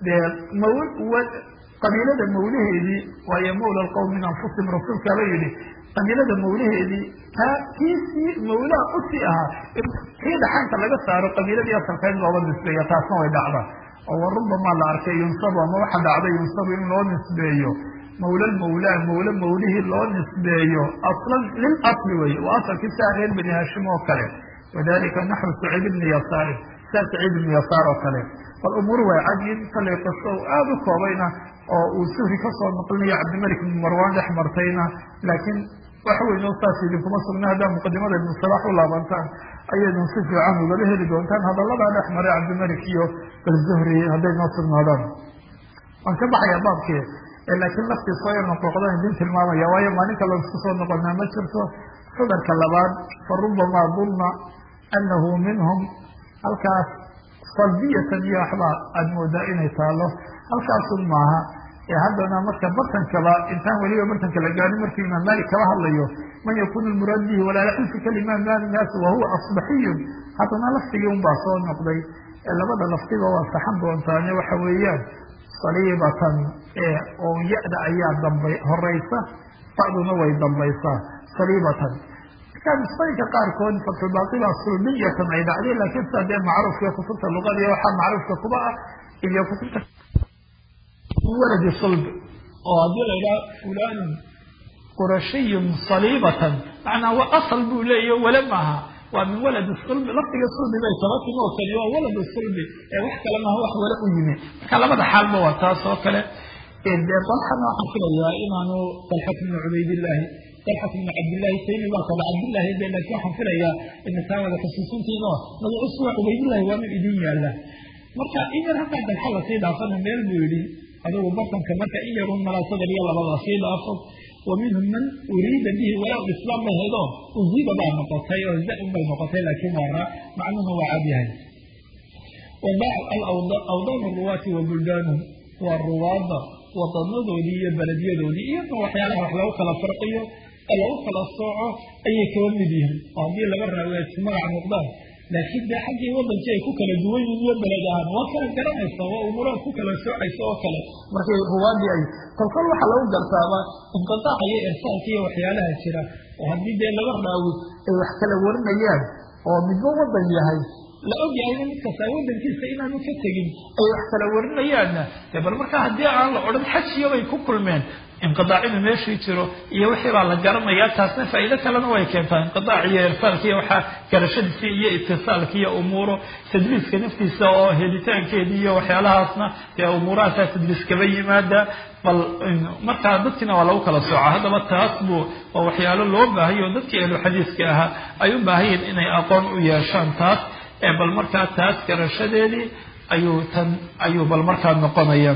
dee qabiilada mawlaheedii waayo mawla alqowm min anfusihim rasuulkaaba yihi qabiilada mawlaheedii kiisii mawlaa usii ahaa kii dhaxanta laga saaro qabiiladii asalkeed looga nisbeeya taasna way dhacda وربما لا أركي ينصب وما واحد عضي ينصب إن لو نسبيه مولى المولى مولى موليه لو نسبيه أصلا للأصل وي وأصل كساهل بن هاشم وكله وذلك نحو سعيد بن يسار سعيد بن يسار وكله فالأمور وعجين فلا يقصوا آذوا بين وسوري كسر نقلني عبد الملك بن مروان حمرتين لكن وحوي نوصاسي لكم أصلنا هذا مقدمة ابن الصلاح والله بانتان أيضا صفر عنه ذلك لدونتان هذا الله بعد أحمر عبد الملك بالزهري هذا ناصر نادان وانكبح يا باب كيه لكن نفتي صير نقوقضان بنت الماما يوايا ما نكا لو استصور نقلنا ما شرته صدر كاللبان فربما ظن أنه منهم الكاس صلبية يا أحباب المدائن يتالله الكاس معها هذا أنا مركب برتن كلا إنسان ولي برتن كلا قال مركب من مالك كلا الله من يكون المراد به ولا يحلف كلمة مال الناس وهو أصبحي حتى ما لفت يوم باصون نقضي إلا بدأ لفتي وهو التحمد وانتاني وحويات صليبة أو يأدى أيام ضمبي هالرئيسة بعض نوي ضمبيسة صليبة كان الصيد قاركون فتح الباطلة الصلبية عيد عليه لكن هذا معروف في كتب اللغة دي وحا معروف في كباء إذا كتبت ولد صلب وهذا إلى فلان قرشي صليبة معنى هو أصل بوليه ولمها ومن ولد الصلب لفظ الصلب بيت لكن هو كان ولد الصلب وحكى لما هو ولا أجمع كان لما حال بواتاس وكله إذا طلحة ما حكى يا إمام طلحة بن عبيد الله طلحة بن عبد الله سيدي وقال عبد الله إذا لك حكى يا إن تاول خصوصين تينو ما يسوع عبيد الله وما إدين يا الله مركا إن هذا الحل سيد عفنا ميل بيدي هذا وبطن كمركا إن يرون ملا صدر يلا الله سيد عفوا ومنهم من أريد به ولا الإسلام هذا أزيد بعض نقطتين وزاد من نقطتين لكن وراء مع أنه هو عاديها وباع الأوضان الرواة والبلدان والرواد وضنده لي بلدية دولية وحيانا وحلاو كلا فرقية أو كلا الصوعة أي كون بهم وهذه لغرنا ويسمع عن مقدار لكن ده حاجة وضن شيء كوكلا دوين من بلدان وكلا كلام يسوى ومرا كوكلا سوء يسوى كلا مركي رواد أي كل وحلاو جرسابة انقطاع أي إرسال فيه وحيالها الشراء وهذه ده لغرنا وحكلا ورنا يان ومن وضن يهي لا أجي أنا متساوي بنتي سينا مكتجين أي حتى لو ورنا يانا تبى المركز هدي على الأرض حشي ويكون كل من انقطاعين ماشي ترى يوحي على الجرم يا تاسن فإذا كلام ويكين فانقطاع يرسل فيه وح كرشد فيه اتصال فيه أموره تدريس كنفتي سواء هديتان كذي وحي على أصلا يا أمورات تدريس كبي مادة مركز ضدنا ولو كلا ساعة هذا ما تأصبه ووحي على اللوبة هي ضدك له حديث كها أيوب هي إني أقول ويا شانتات bal markaa taas garashadeedii ayuu bal markaa noqonaya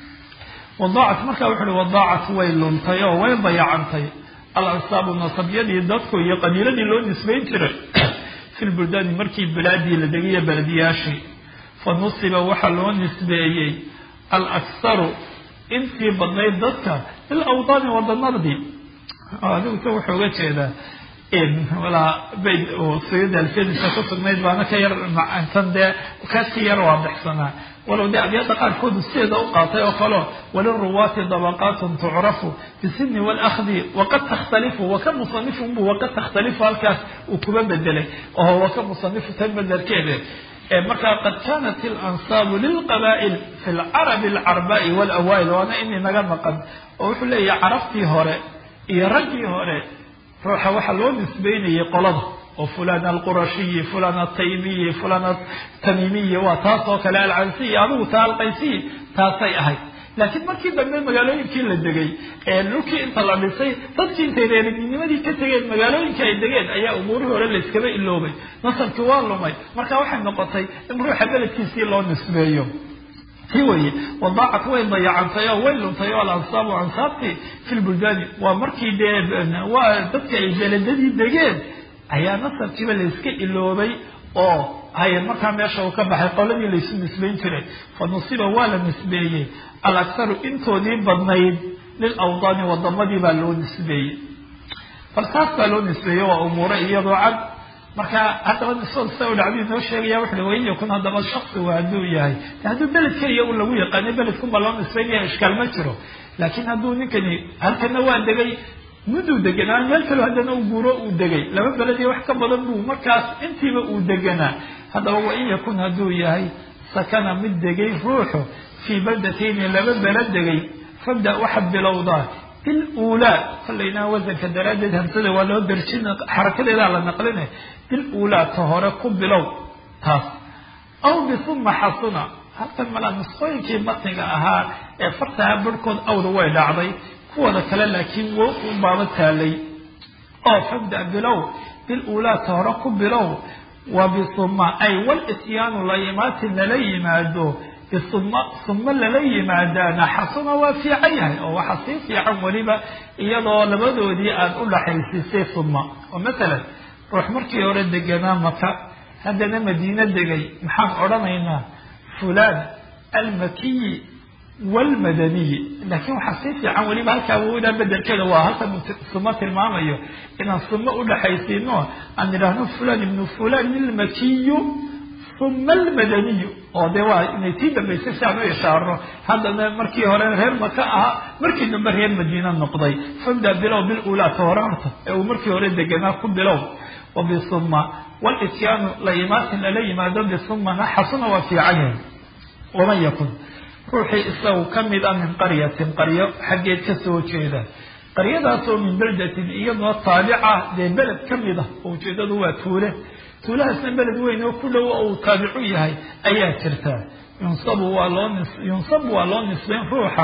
wadaacat markaa wuxuu wadaacat way luntay oo way dayacantay al-ansaabu nasabyadii dadku iyo qabiiladii loo nisbayn jiray fil buldaani markii bilaadii la degay baladiyaashii fa nusiba waxa loo nisbeeyay al-aktharu intii badnayd dadka il awdaani wadanardii adigu wuxuu uga jeedaa ولا بيد وسيد الفيلم كتب ميد وانا كير مع انتن ده كثير واضح سنة ولو ده أبيات قال كود السيد أوقاته وقالوا وللرواة طبقات تعرف بالسن والأخذ وقد تختلف وكم مصنفهم وقد تختلف هالكاس وكمان بدله وهو كم مصنف تنبدل كده مركا قد كانت الأنصاب للقبائل في العرب العرباء والأوائل وأنا إني نقل قد وحول لي عرفتي هوري يرجي هوري روح وحلو نسبيني قلده وفلان القرشي فلان التيمي فلان التميمي وتاسو كلا العنسي أبو تال قيسي تاسي أهي لكن ما كده من المجالين كل الدقي لوكي انت لابسي تدكين تيرين نمدي كتير مجالين كيدقين أي أمور هو اللي سكبي اللوبي نصل كوار لومي مركا واحد نقطي امروح بلد كيسي لون نسبيه هوي وضاعت وين ضيعتها وين طيوا الأنصاب وأنصابتي في البلدان ومركي ده وتذكر البلدان الدجال هي نصر كبل السكي اللوبي أو هي مركا ماشى وكبح قولني اللي يسمى نسبين ترى فنصيب ولا نسبية الأكثر إنتوني بدنيد للأوطان والضمادي بالون نسبية فالكاس بالون نسبية وأموره يضعد marka hadda soo saawdacdi noo sheegaya wuxuu weeyay kun hadaba shakhsi waaduu yahay haduu balad kaliya uu lagu yaqaan baladku balon isbeeyay iskal ma jiro laakiin haduu ninkani halkana waa degay mudu deganaa meel kale hadana uu guuro uu degay laba balad wax ka badan buu markaas intiiba uu deganaa hadaba waa in yakun haduu yahay sakana mid degay ruuxu fii baldatayni laba bela degay fabda waxaad bilowdaa biluulaa kollaynaa wasanka daraaddeed hamsada waa loo darjin xarakadeedaa la naqlinay biluulaa ta hore ku bilow taas aw bisuma xasuna halkan malaa nusqooyinkii matniga ahaa ee fartaha barhkood awda way dhacday kuwooda kale laakiin wo u baaba taalay oo fabda bilow biluulaa ta hore ku bilow wa bisuma ay walityaanu la imaatin lala yimaado suma lala yimaadaana xasuna waa fiican yahay oo waxaa sii fiican weliba iyadoo labadoodii aada u dhaxaysiisay suma oo masalan ruux markii hore deganaa maka haddana madiine degay maxaan odhanaynaa fulaan almakiyi waalmadaniyi laakiin waxaa sii fiican weliba halkaa awoodaa bedelkeeda waa halkan suma tilmaamayo inaan suma u dhaxaysiino aan idhaahno fulaan ibnu fulaan ilmakiyu uma almadaniyu oo dee waa inay tii dambaysay si aan u ishaarno haddana markii hore reer maka ahaa markii dambe reer madiina noqday fabda bilow biluulaa ta hore horta ee uu markii hore deganaa ku bilow wa bisuma walityaanu la imaatin lala yimaado bisumana xasuna waa fiican yahay waman yakun ruuxii isagu ka mid a min qaryatin qaryo xaggeed ka soo jeeda qaryadaasoo min beldatin iyadoo taabica dee beled ka mid ah oo ujeedadu waa tuule tuulahaasna beled weyn oo ku dhow oo uu taabicu yahay ayaa jirtaa yunsabu waa loo nisbeyn ruuxa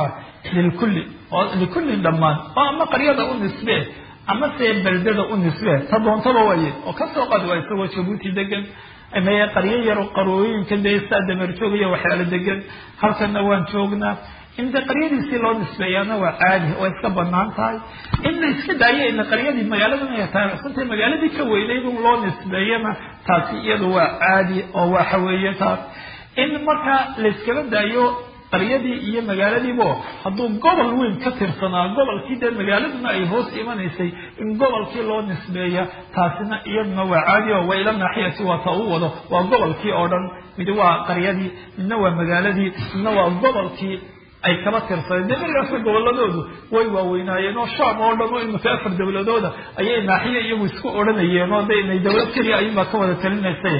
likullin dhammaan oo ama qaryada u nisbee ama see beldada u nisbee ta doontaba waye oo kasoo qad waa isagoo jabuuti degan meye qaryo yar qarooyinka dee saa dameerjoog iyo waxyaalo degan halkana waan joognaa inta qaryadiisii loo nisbeeyaana waa caadi oo iska banaan tahay in la iska daayo ina qaryadii magaaladan ay taariikhsantay magaaladii ka weynayd un loo nisbeeyana taasi iyadu waa caadi oo waxa weeye taas in markaa la iskaba daayo qaryadii iyo magaaladiibo hadduu gobol weyn ka tirsanaa gobolkii dee magaaladuna ay hoos imanaysay in gobolkii loo nisbeeya taasina iyaduna waa caadi oo waa ila naaxiyati waa ta u wado waa gobolkii oo dhan mid waa qaryadii midna waa magaaladii midna waa gobolkii ay kaba tirsadeen dee markaasa goboladoodu way waaweynaayeen oo shaam oo dhan oo imika 4 dawladooda ayay naaxiye iyagu isku odhanayeen oo de inay dawlad keliya ayunbaa ka wada talinaysay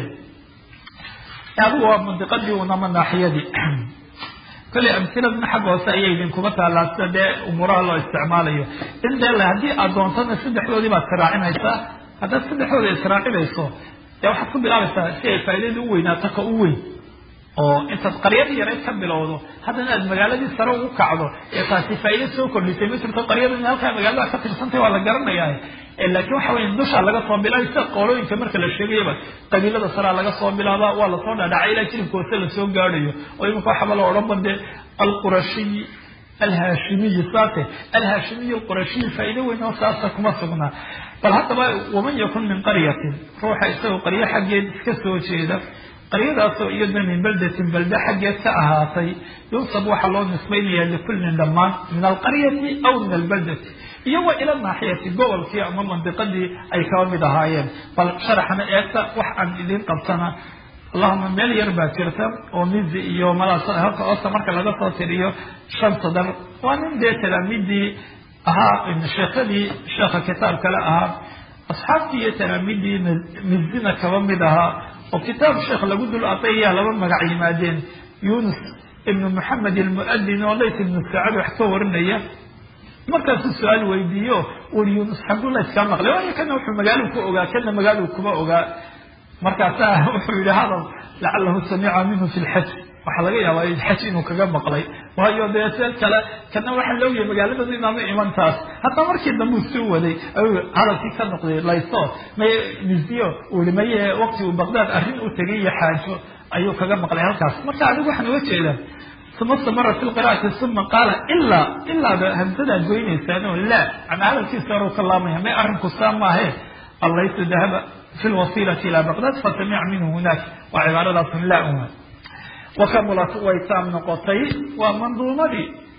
adigu waa mandiqadii unama naaxiyadii kale amsiladna xag hoose ayay idinkuba taalaa sida dee umuuraha loo isticmaalayo in dee haddii aad doontana saddexdoodii baad israacinaysaa haddaad saddexdooda israacinayso dee waxaad ku bilaabaysaa si ay faa'iidada u weynaato ka u weyn oo intaad qaryadii yarayd ka bilowdo haddana aad magaaladii sare ugu kacdo ee taasi faa'iido soo kordhisay ma jirto qaryada in halkaa magaalada ka tirsantay waa la garanayaa laakiin waxa weya dusha laga soo bilaabay sida qoolooyinka marka la sheegayaba qabiilada saraa laga soo bilaabaa waa lasoo dhaadhacay ilaa jilibka hoose lasoo gaadhayo oo iminka waxaba la odhan bande alqurashiyi alhaashimiyi saase alhaashimiyi alqurashiyi faa'iido weyn oo saasa kuma sugnaa bal haddaba waman yakun min qaryatin ruuxa isagoo qaryo xaggeed iska soo jeeda qaryadaasoo iyadna min baldatin balda xaggeed ka ahaatay yunsab waxaa loo nisbaynayaa likullin dhammaan min alqaryati aw min albaldati iyo wa ila naaxiyati gobolkii ama mandiqadii ay kaba mid ahaayeen bal sharaxna eegta wax aan idin qabsana allahuma meel yar baa jirta oo mizi iyo halka oosta marka laga soo tiriyo 5 sadar waa nin dee talaamidii ahaa sheekadii sheekha kitaab kale ahaa asxaabtii iyo talaamidii mizina kaba mid ahaa oo kitaab sheekh lagu dul ataya laba magac yimaadeen yunus ibnu maxamed almuadin oo lays ibnu saacad wax ka warinaya markaasuu su-aal weydiiyo uri yunus xaguu la iskaa maqlay waayo kana wuxuu magaaluu ku ogaa kana magaaluu kuma ogaa markaasaa wuxuu yihi hadal lacalahu samica minhu fi lxaj waxaa laga yaabaa xaj inuu kaga maqlay waayo dee seel kale kana waxaa looyahay magaaladada inaanu iman taas hataa markii dambe uu soo waday ayuu hadalkii ka noqday layso may miziyo uu yihi maye waqti uu baqdaad arrin u tegay iyo xaajo ayuu kaga maqlay halkaas marka adigu waxaan uga jeedaa ثم استمر في القراءة ثم قال إلا همزة جويني سانو لا عن هذا الكيس صاروا كلامها ما أرنك السامة هي الله ذهب في الوصيلة إلى بغداد فسمع منه هناك وعبارة لا أمة وكملت ويتام نقطي ومنظومة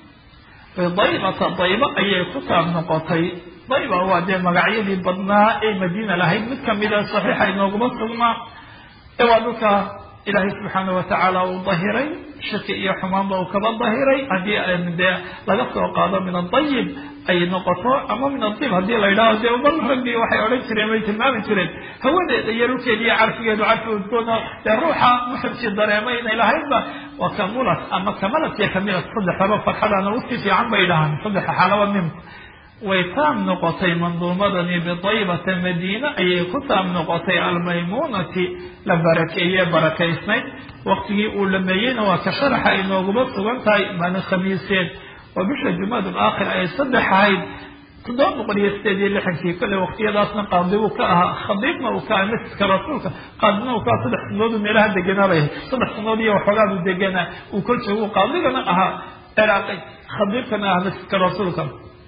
ضيبة أي كتاب نقطي ضيبة هو دي مقعية بدنا أي مدينة لهي متكملة صحيحة إنه قبصنا إوادوك ilaahay subxaana watacaala uu dahiray shaki iyo xumaanba uu kaba dahiray haddii dee laga soo qaado min adayib ay noqoto ama min adib haddii la yidhaho dee bal raggii waxay odhan jireen way tilmaami jireen hawadeeda iyo dhulkeeda iyo carfigeedu carfi udgoona dee ruuxa muxibkii dareemay inay lahaydba waa kamulat ama kamalat iyo kamilat saddexdaba farxadana usi fiican bay dhahaan saddexa xaalaba ninku way taam noqotay manduumadani bidaybata madiina ayay ku taam noqotay almaymuunati la barakeeye barakaysnayd waqtigii uu dhameeyeyna waa ka sharaxa inooguma sugan tahay maalin khamiiseed waa bisha jumaad alaakhir ay saddex ahayd 786 kale waqtiyadaasna qaadibuu ka ahaa khadiibna uu ka ahaa masjidka rasuulka qaadina uu ka ahaa 3 sanood meelaha deganaabay 3 sanood iyo waxoogaa buu deganaa uu kol joogu qaadigana ahaa ciraaqay khadiibkana ahaa masjidka rasuulka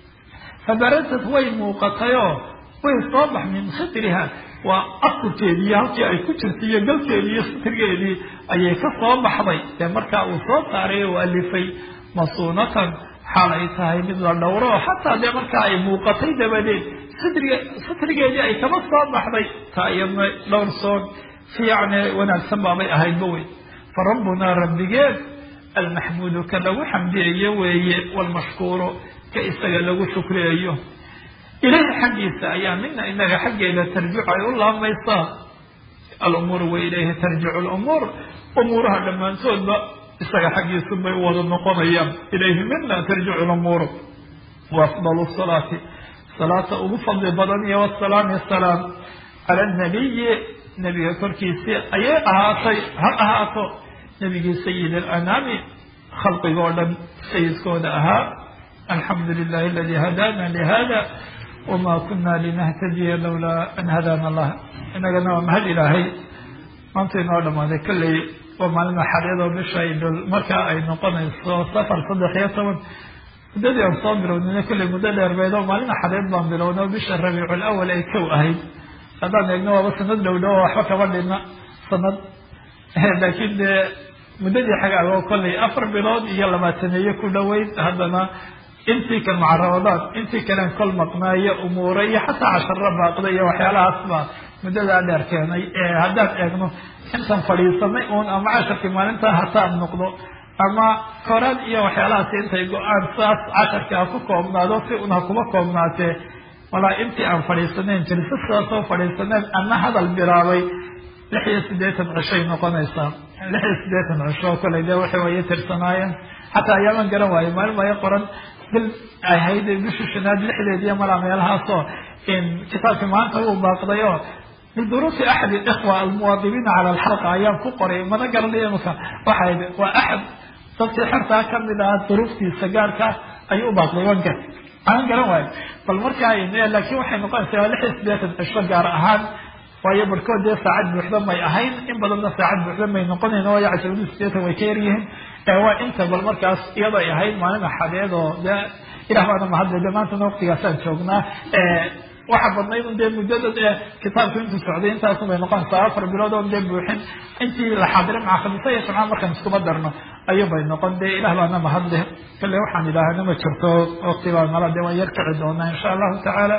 فبرزت way muuqatayoo way soo bax min satriha waa asturkeedii halkii ay ku jirtay iyo galkeedii iyo satrigeedii ayay ka soo baxday ee markaa uu soo saaray oo alifay masuunatan xaal ay tahay mid la dhowro xataa dee markaa ay muuqatay dabadeed satrigeedii ay kama soo baxday taa iyadna dhowr soon fiicne wanaagsan baabay ahaydba wey farabbunaa rabbigeed almaxmuudu ka lagu xamdiyeeyo weeye walmashkuuru ka isaga lagu shukriyeeyo ilaahi xaggiisa ayaa mina inaga xaggeeda tarjicu ay u laamaysaa alumuur wa ilayhi tarjicu lumuur umuuraha dhammaantoodba isaga xaggiisu bay u wada noqonayaan ilayhi mina tarjicu lumuur wa afdalu salaati salaata ugu fadli badan iyo wasalaami salaam cala nabiyi nabiga korkiisii ayay ahaatay ha ahaato nabigii sayid alanaami khalqiga oo dhan sayidkooda ahaa الحمد لله الذي هدانا لهذا وما كنا لنهتدي لولا أن هدانا الله إننا مهد إلهي أنتي نعلم هذا كله وما لنا حريض بشيء مركا أي نقطة سفر صدق يسون مدد صابر وننا كل مدد أربعين وما لنا حريض بامبلون وبش الربيع الأول أي كو أهي هذا نجنوا بس ندلو دوا وحكى ولنا صند لكن مدد حاجة هو كل أفر بلاد يلا ما تنيه كل ويد هذا intii kan mucarabadaad intii kalen kol maqnaayo umuura iyo xataa casharo baaqda iyo waxyaalahaasba muddadaa dheer keenay haddaan eegno intan fadhiisanay uun ama casharkii maalintaa hataan noqdo ama koraad iyo waxyaalahaas intay go-aan saas casharkaa ku koobnaado si una kuma koobnaatee walaa intii aan fadhiisanayn jalsa sidaasoo fadhiisaneen ana hadal bilaabay 86 cishay noqonaysaa 86 cisho kale dee waxay way tirsanaayeen xataa ayaaman garan waayo maalin baa qoran bil ay hayd bisha shanaad 6deedii mala meelahaasoo in kitaabka maanta uu baaqdayo لظروف أحد الإخوة المواظبين على الحلقة أيام فقري ما نقر لي مثلا واحد وأحد صرت حرتها كمل الظروف في سجارك أي أباط لي وانقر أنا قرأ واحد فالمركة لكن واحد نقول سوى لحس بيت الشجار أهان وهي بركود دي ساعد بحلم ما يأهين إن بدلنا ساعد بحلم ما ينقل إنه يعشرون السياسة ويكيريهم وإنت بالمركز يضع يأهين ما لنا حديد وده إلى هذا ما هذا ده ما أنت نقطة يسأل شغلنا واحد بدنا ده مجدد كتاب في السعودية أنت أصلا ينقل سافر بلادهم ده بوحين أنت الحاضرين مع خمسة سمع مركز تقدرنا أيوة ينقل ده إلى هذا ما هذا كل واحد إلى هذا ما شرطه اختبار مرة ده ويركع دونا إن شاء الله تعالى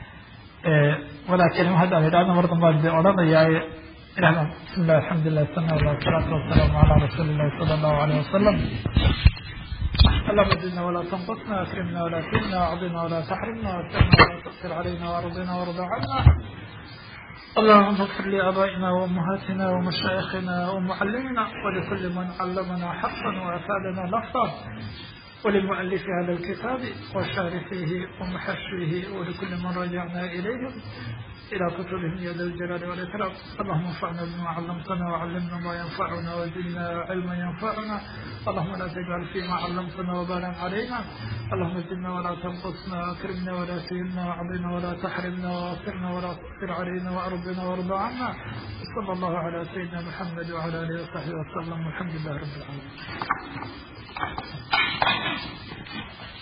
ولكن هذا هذا مرة ما بدي أقول يا بسم الله الحمد لله والصلاة والسلام على رسول الله صلى الله عليه وسلم اللهم زدنا ولا تنقصنا أكرمنا ولا تهنا أعطنا ولا تحرمنا واسترنا ولا تقصر علينا وارضنا وارض عنا اللهم اغفر لآبائنا وأمهاتنا ومشايخنا ومعلمنا ولكل من علمنا حقا وأفادنا لفظا وللمؤلف هذا الكتاب وشارحه ومحشيه ولكل من رجعنا إليهم إلى كتبهم يا ذا الجلال والإكرام اللهم انفعنا بما علمتنا وعلمنا ما ينفعنا وزدنا علما ينفعنا اللهم لا تجعل فيما علمتنا وبالا علينا اللهم زدنا ولا تنقصنا واكرمنا ولا تهنا وعظنا ولا تحرمنا واغفرنا ولا تغفر علينا وارضنا وارض عنا صلى الله على سيدنا محمد وعلى آله وصحبه وسلم والحمد لله رب العالمين.